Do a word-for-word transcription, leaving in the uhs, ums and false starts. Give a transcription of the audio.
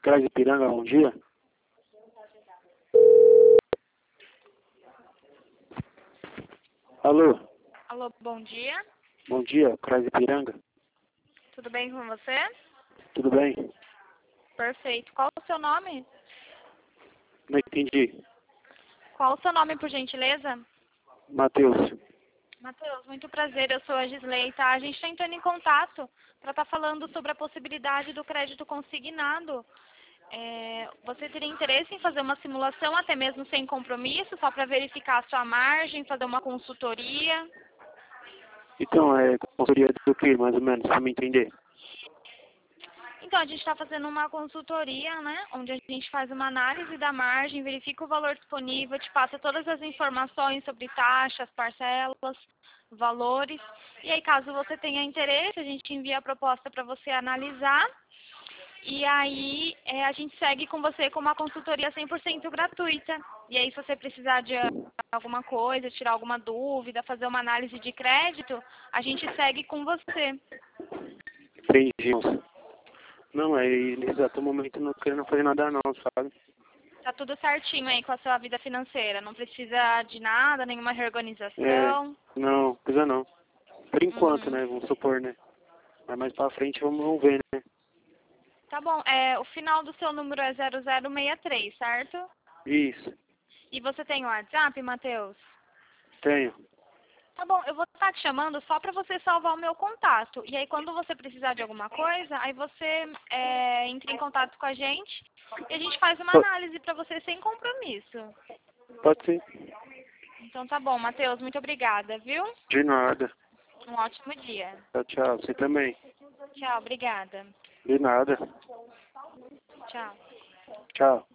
Crais Ipiranga, bom dia. Alô, Alô, bom dia. bom dia, Crais Ipiranga. Tudo bem com você? Tudo bem? Perfeito. Qual o seu nome? Não entendi. Qual o seu nome, por gentileza? Matheus. Matheus, muito prazer. Eu sou a Gisley, tá? A gente está entrando em contato para estar falando sobre a possibilidade do crédito consignado. É, você teria interesse em fazer uma simulação, até mesmo sem compromisso, só para verificar a sua margem, fazer uma consultoria? Então, é consultoria do que, mais ou menos, para me entender? Então, a gente está fazendo uma consultoria, né? Onde a gente faz uma análise da margem, verifica o valor disponível, te passa todas as informações sobre taxas, parcelas, valores. E aí, caso você tenha interesse, a gente envia a proposta para você analisar. E aí, é, a gente segue com você com uma consultoria cem por cento gratuita. E aí, se você precisar de alguma coisa, tirar alguma dúvida, fazer uma análise de crédito, a gente segue com você. Entendi, moça. Não, é, nesse exato momento eu não querendo fazer nada não, sabe? Tá tudo certinho aí com a sua vida financeira, não precisa de nada, nenhuma É, reorganização. não, coisa não. Por enquanto, Uhum. né, vamos supor, né? Mas mais pra frente vamos, vamos ver, né? Tá bom, é, o final do seu número é zero zero seis três, certo? Isso, E você tem o WhatsApp, Matheus? tenho. Tá bom, eu vou estar te chamando só para você salvar o meu contato. E aí, quando você precisar de alguma coisa, aí você é, entra em contato com a gente e a gente faz uma Po- análise para você sem compromisso. Pode ser. Então tá bom, Matheus, muito obrigada, viu? De nada. Um ótimo dia. Tchau, tchau. Você também. Tchau, obrigada. De nada. Tchau. Tchau.